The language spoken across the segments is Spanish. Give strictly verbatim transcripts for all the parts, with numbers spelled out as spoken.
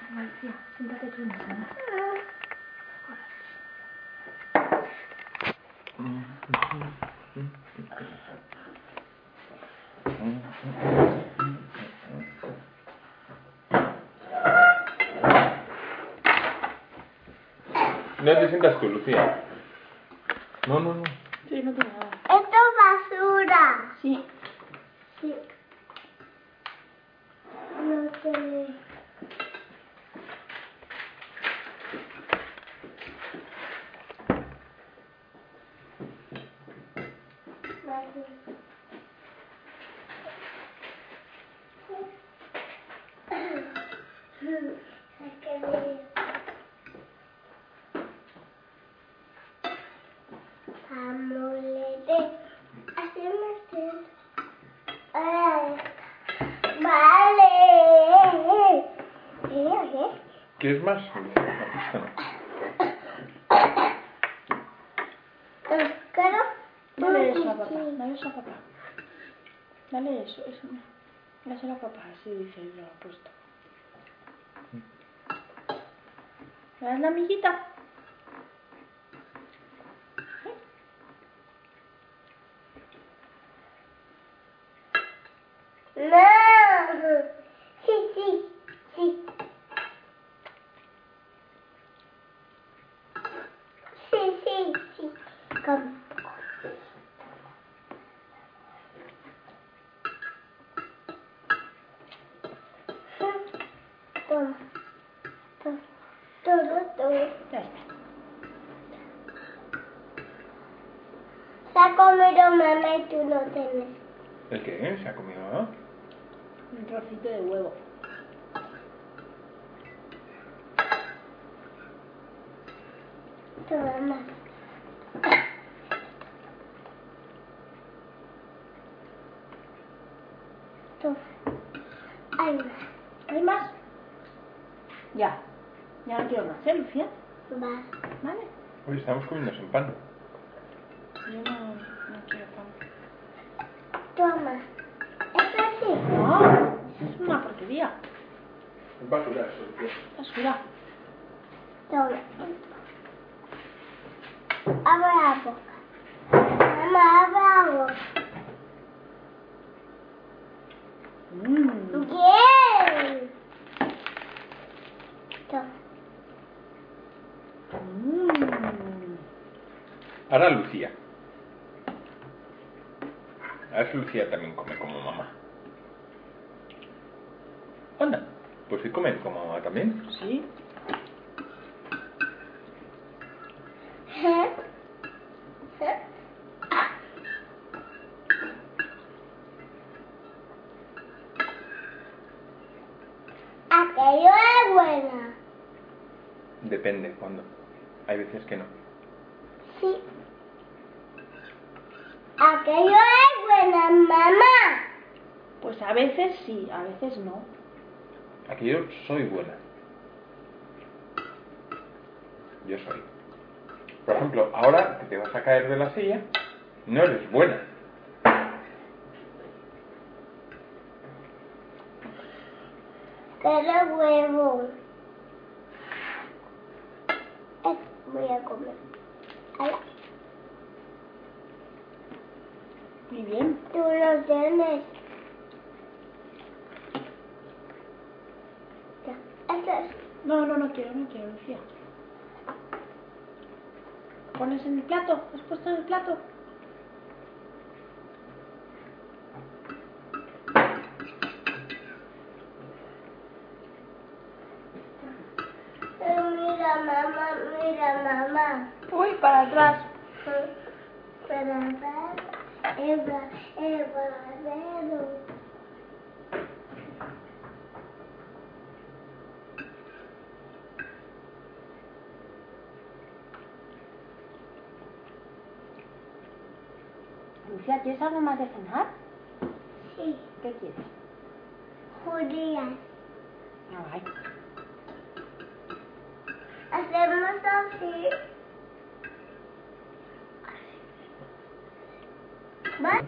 Alicia, siéntate tú en la cama. No te sientas tú, Lucía. No, no, no. Sí, no tengo nada. Esto es basura. Sí. Sí. No sé. Amolete. Hacemos esto. Ay, vale. ¿Eh? ¿Quieres más? Claro. Dale eso a papá, dale eso a papá. Dale eso, eso no. Dáselo a papá, así dice él, lo ha puesto. ¿Me das la amiguita? No. Sí, sí, sí. Sí, sí, sí. Come. Toma. Toma. Todo, todo. Ya está. Se ha comido mamá y tú no tienes. ¿El qué? ¿Se ha comido, no? Un trocito de huevo. Toma más. Toma. Hay más. ¿Hay más? Ya. Ya no quiero más, ¿eh, Lucía? Va. ¿Vale? Hoy estamos comiendo sin pan. Yo no, no quiero pan. Toma. Esto sí. No, es una porquería. Es basura eso, Lucía. Basura. Toma. Abre la boca. Mamá, abre la boca. Mmm. Bien. Toma. Mmm. Ahora Lucía. Ahora es Lucía también come como mamá. Anda, pues sí come como mamá también. Sí. ¿Eh? ¿Eh? Aquello es buena. Depende, cuando. Hay veces que no. Sí. Aquello es buena, mamá. Pues a veces sí, a veces no. Aquí yo soy buena. Yo soy. Por ejemplo, ahora que te vas a caer de la silla, no eres buena. Quiero huevo. Eh, voy a comer. Ala. Muy bien. Tú lo tienes. Ya. Esto es. No, no, no quiero, no quiero, Lucía. ¿Pones en el plato? ¿Has puesto en el plato? Eh, Mira, mamá, mira, mamá. Uy, para atrás. Para ver, Eva, Eva, Eva. Lucía, ¿quieres algo más de cenar? Sí, ¿Qué quieres? judías. Ah, ay. Hacemos así. ¿Vale?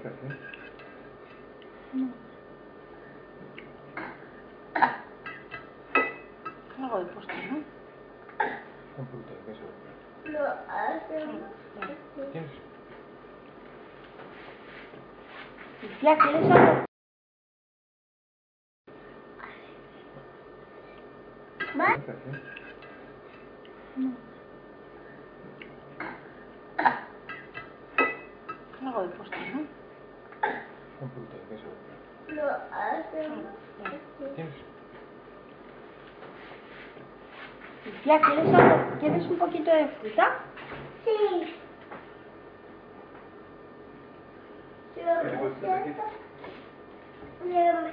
Algo Algo de postre, ¿no? Un poquito de queso. Lo hacemos. ¿Tienes? Lucía, ¿quieres algo? ¿Más? No. Algo de postre, ¿no? Un poquito de queso. Lo hacemos. ¿Tienes? Lucía, ¿quieres algo? ¿Quieres un poquito de fruta? Sí. Yo ¿Qué te gusta aquí? quiero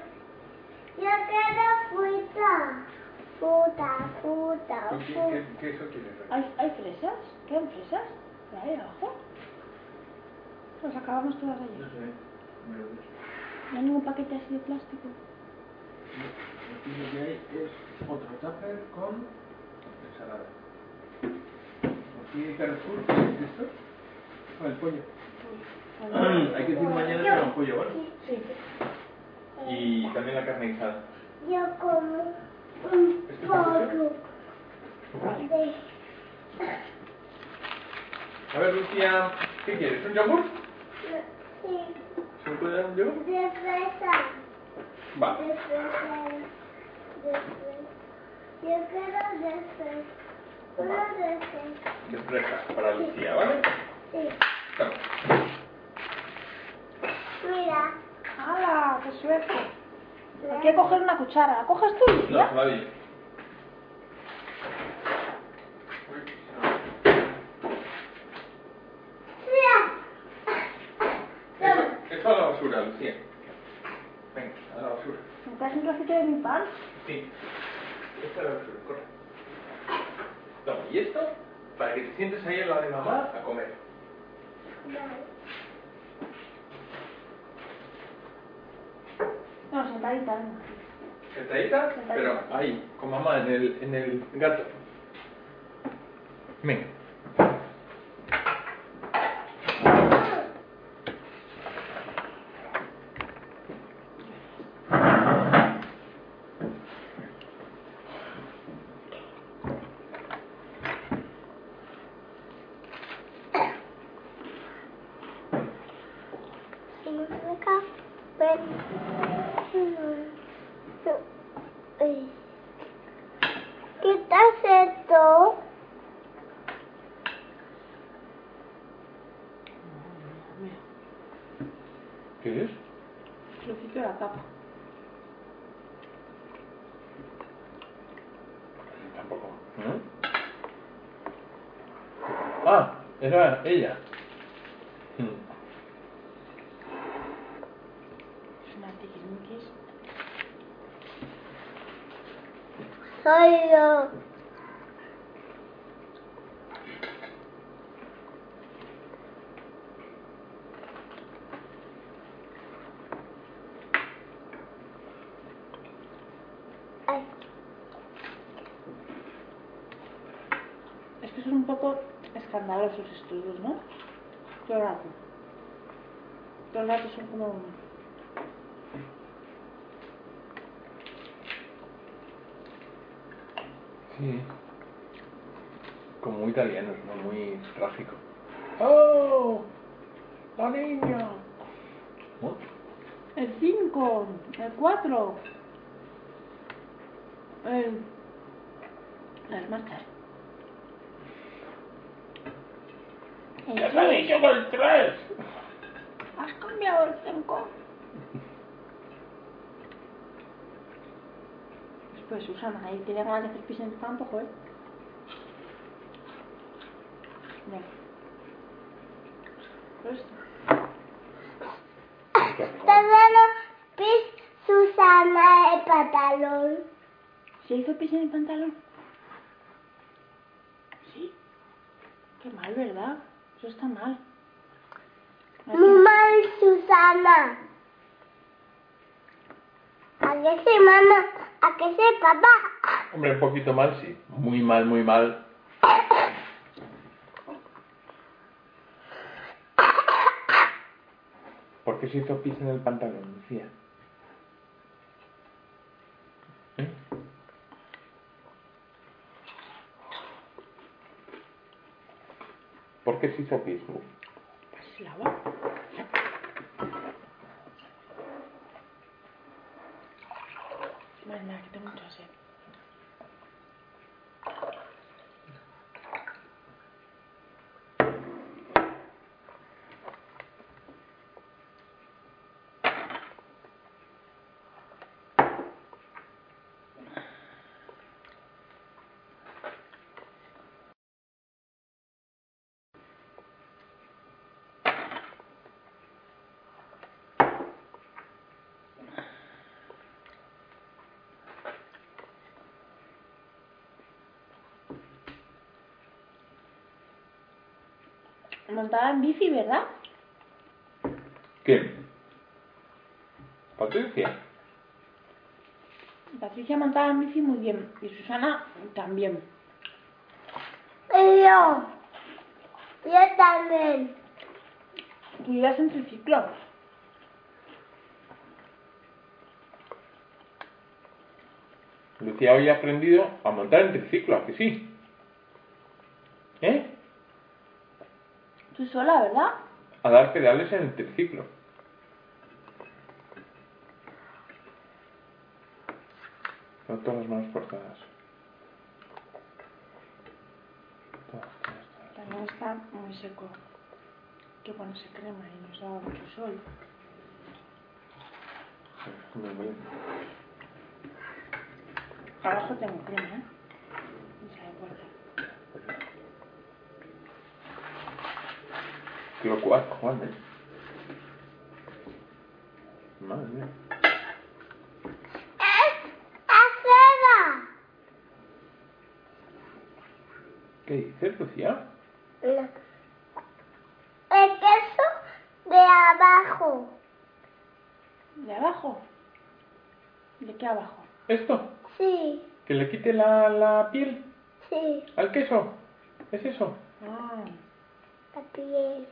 fruta. Fruta, fruta, ¿Tú qué, fruta. qué, qué queso quieres? ¿Hay, ¿Hay fresas? ¿Quedan fresas? ¿Por ahí abajo? Las acabamos todas No ayer. sé. No hay ningún paquete así de plástico. Aquí lo que hay es otro tupper con ensalada. Aquí hay Carrefour, ¿qué es esto? Ah, el pollo. Hay que decir mañana que era un pollo, ¿vale? Sí. Y también la carne guisada. Yo como un ¿Esto es pollo. Vale. De... A ver, Lucía, ¿qué quieres? ¿Un yogur? Sí. ¿Se me puede dar un yogur? De fresa. Va. De fresa. De fresa. Yo quiero de fresa. Uno de fresa. De fresa para Lucía, ¿vale? Sí. Toma. Mira. ¡Hala! ¡Qué suerte! Hay que coger una cuchara. ¿La coges tú, No, Lucía? todavía. Eso, eso a la basura, Lucía. Venga, a la basura. ¿Me traes un trocito de mi pan? Sí. Esto a la basura, corre. Toma, y esto para que te sientes ahí en la de mamá a comer. No, sentadita, venga. ¿Sentadita? Sentadita. Pero ahí, con mamá en el, en el gato. Venga. ¿Quitas esto? Mira, ¿Qué es? trocito de la tapa. Tampoco. ¿No? Ah, era ella. Hmm. Es una tiquismiquis. Soy yo. Ay. Es que son un poco escandalosos estos dos, ¿no? Todo el rato. Todo el rato son como... Sí. Como muy italianos, ¿no? Muy trágico. ¡Oh! ¡La niña! ¿No? El cinco, el cuatro, el... Las marchas. El ¿Qué te ha tres. dicho con el tres? ¿Has cambiado el cinco? Después Susana, ahí tiene ganas de hacer pis en el campo, joder. Mira. Pero esto. Todo pis Susana el pantalón. ¿Se hizo pis en el pantalón? Sí. Qué mal, ¿verdad? Eso está mal. Muy mal, Susana. ¿A qué sí, mamá? ¿A qué sí, papá? Hombre, un poquito mal, sí. Muy mal, muy mal. ¿Por qué se hizo pis en el pantalón, Lucía? ¿Eh? ¿qué se hizo aquí? Pues el agua. Vale, nada, que tengo mucha sed. Montaba en bici, ¿verdad? ¿Quién? ¿Patricia? Patricia montaba en bici muy bien. Y Susana también. Y yo. Yo también. Tú ibas en triciclo. Lucía hoy ha aprendido a montar en triciclo, ¿a que sí? ¿Eh? Tú sola, ¿verdad? A dar pedales en el triciclo. Con todas las manos cortadas. Todas, todas, todas. También está muy seco. Hay que ponerse crema y nos da mucho sol. Muy bien. Abajo tengo crema, ¿eh? No se acuerda. Qué locura, Juan, ¿eh? Madre mía. ¡Es acera! ¿Qué dices, Lucía? El queso de abajo. ¿De abajo? ¿De qué abajo? ¿Esto? Sí, ¿Que le quite la, la piel sí, al queso? ¿Es eso? Ah, la piel.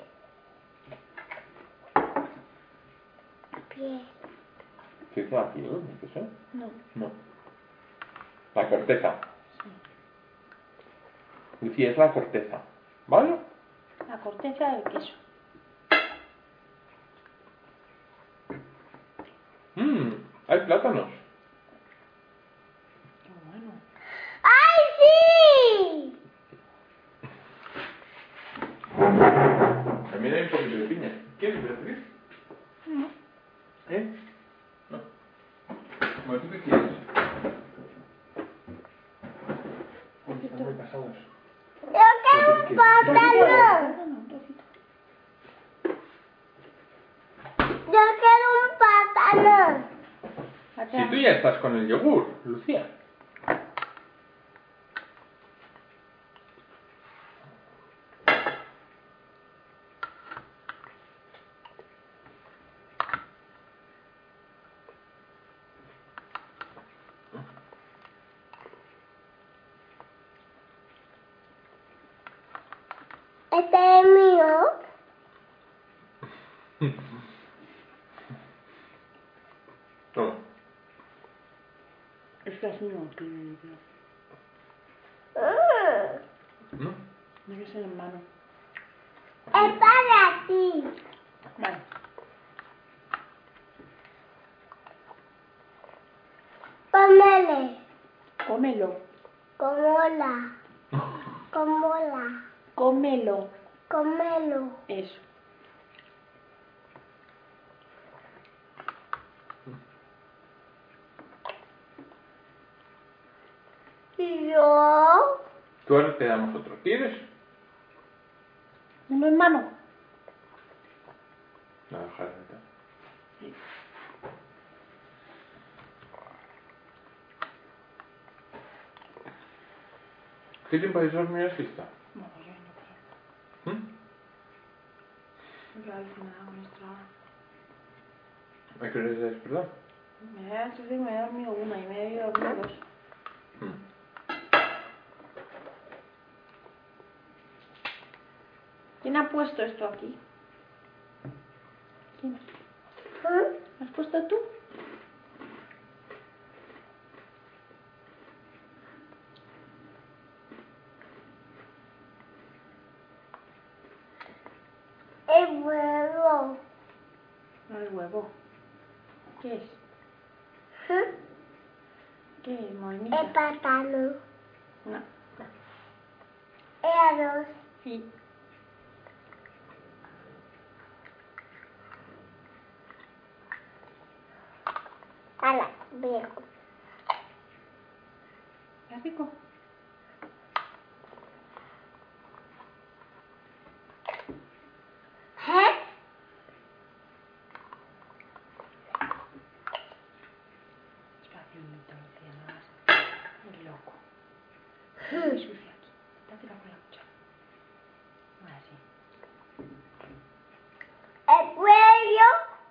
La piel. ¿Qué es la piel del queso? no. No. La corteza. Sí. Lucía, es la corteza. ¿Vale? La corteza del queso. Mmm, hay plátanos. Qué bueno. ¡Ay, sí! También hay un poquito de piña. ¿Quieres, Beatriz? No. ¿Eh? No. Bueno, ¿tú qué quieres? Uy, están muy pasados. Yo quiero un plátano. Un trocito. Yo quiero un plátano. Si tú ya estás con el yogur, Lucía. Este es mío. Toma. Esto es mío, que yo creo. Mm. ¿No? Debe ser en mano. Es para ti. Vale. Cómele. Cómelo. Cómola. Cómola. Cómelo. Cómelo. Eso. Y yo. Tú ahora te damos otro. ¿Quieres? ¿Uno en mano? No, déjala de tal. Sí. ¿Qué tiempo de dormir has visto? Bueno, yo no creo. ¿Mm? Yo al final hago nuestra hora. ¿A qué hora te has despertado? Me he hecho me he dormido una y me he dormido dos. Mm. ¿Quién ha puesto esto aquí? ¿Quién? ¿Mm? ¿Lo has puesto tú? huevo. No el huevo. ¿Qué es? ¿Eh? ¿Qué es, morenita? El plátano. No. El arroz. Sí. Ala, viejo. ¿Está rico? ¿Eh? Despacito, Lucía, no hagas. Muy loco. Muy sucio aquí. Dátelo con la cuchara. Ahora sí. El cuello.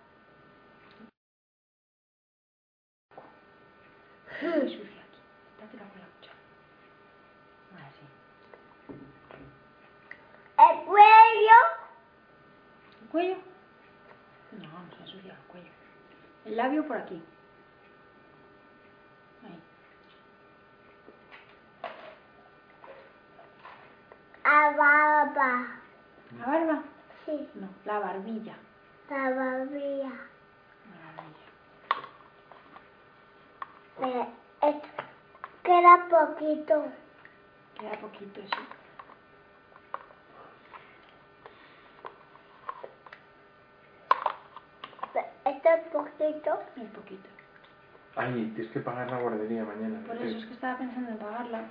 Muy sucio aquí. Dátelo con la cuchara. Ahora sí. El cuello. ¿El cuello? No, no se ensucia el cuello. El labio por aquí. Ahí. La barba. ¿La barba? Sí, No, la barbilla. la barbilla. La barbilla. Eh, esto queda poquito. Queda poquito, sí. Esto es poquito. Es poquito. Ay, tienes que pagar la guardería mañana. Por ¿sí? eso es que estaba pensando en pagarla.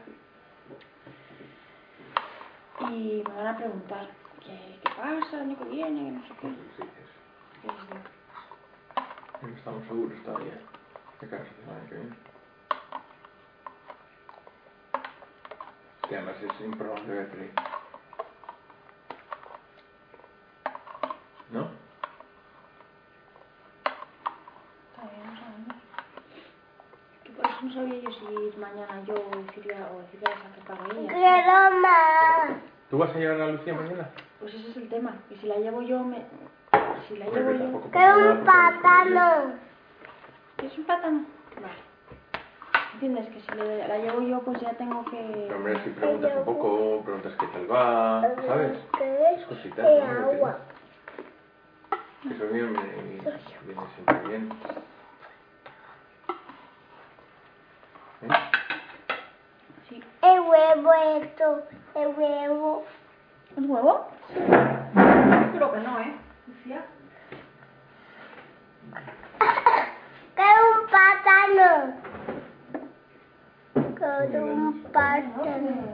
Y me van a preguntar qué, qué pasa el año que viene, que no sé qué. Pues dices, ¿Qué les digo? no estamos seguros todavía de qué vas a hacer el año que viene. Que además es improbable verte. ¿No? Todavía no sabemos. Que por eso no sabía yo si ir mañana yo o decirle a, o decirle a esa que pague ella. Quiero más. ¿Tú vas a llevar a Lucía mañana? Pues ese es el tema. Y si la llevo yo, me... Si la Hombre, llevo que yo... tampoco pasa Quiero nada un porque vas con ella. plátano. ¿Es un plátano? Vale. ¿Entiendes? Que si le- la llevo yo, pues ya tengo que... Pero, hombre, si preguntas un poco, preguntas qué tal va, ¿sabes? ¿Qué Es cositas, es? ¿no? Agua. Que eso viene, viene siempre bien. ¿Eh? Sí. El huevo esto. El huevo. ¿Es huevo? Creo que no, ¿eh? Lucía. Quiero un plátano. Quiero un plátano.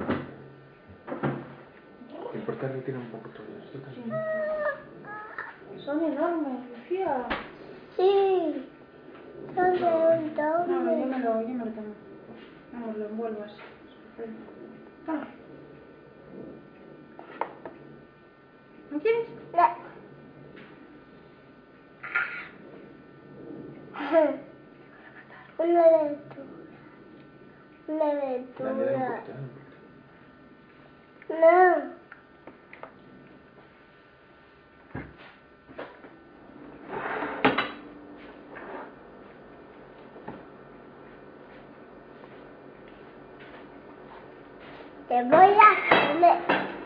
¿Te importa retirar un poco todo esto Sí. también? Son enormes, Lucía. Sí. Son de un No, no, yo doble. me lo, yo me lo tomo. Vamos, lo envuelvo así. Toma. ¿No quieres? No. Una lectura. Una Dale, dale un lectura. poquito, dale un poquito. No. Te voy a comer.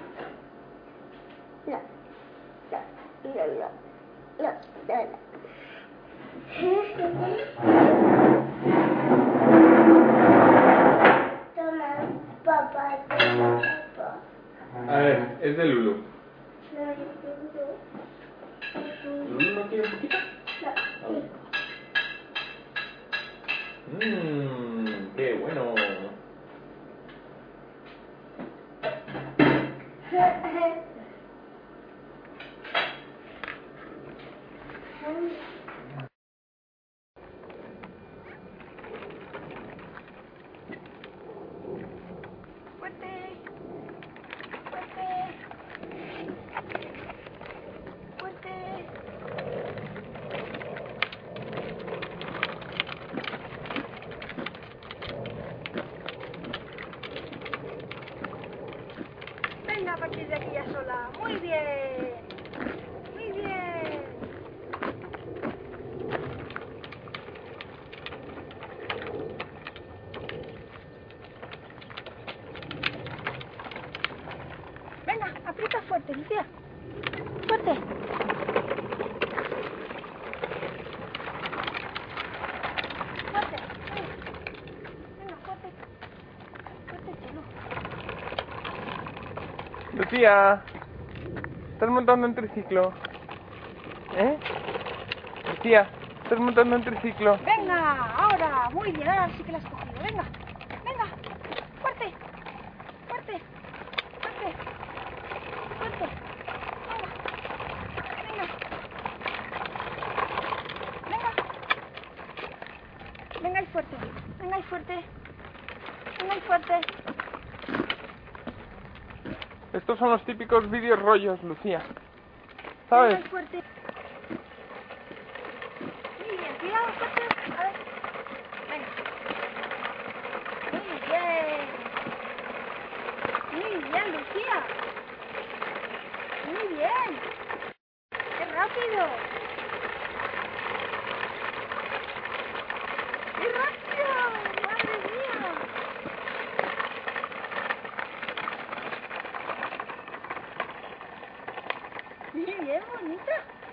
No. No, no, no. No, no, no. Toma, papá, toma, papá. A ver, es de Lulu. No, yo no. ¿Lulu no quiere un poquito? No. Mmm, qué bueno. Fuerte. Fuerte. Fuerte. Venga, a partir de aquí ya sola. Muy bien. Muy bien. Venga, aprieta fuerte, Lucía. Fuerte. fuerte. Fuerte. Venga, fuerte. Fuerte, chulo. Lucía, ¿estás montando en triciclo? ¿Eh? Lucía, ¿estás montando en triciclo? Venga, ahora. Muy bien, ahora sí que la has cogido. Venga, venga. Fuerte. Fuerte. Fuerte. Fuerte. Venga. Venga. Venga. Venga y fuerte. Venga y fuerte. Venga y fuerte. Estos son los típicos vídeos rollos, Lucía. Venga ¿Sabes? y fuerte. Muy bien, cuidado, fuerte. A ver. Venga. Muy bien. Muy bien, Lucía. Muy bien. ¡Qué rápido! ¡Qué rápido! ¡Madre mía! Muy bien, bonita.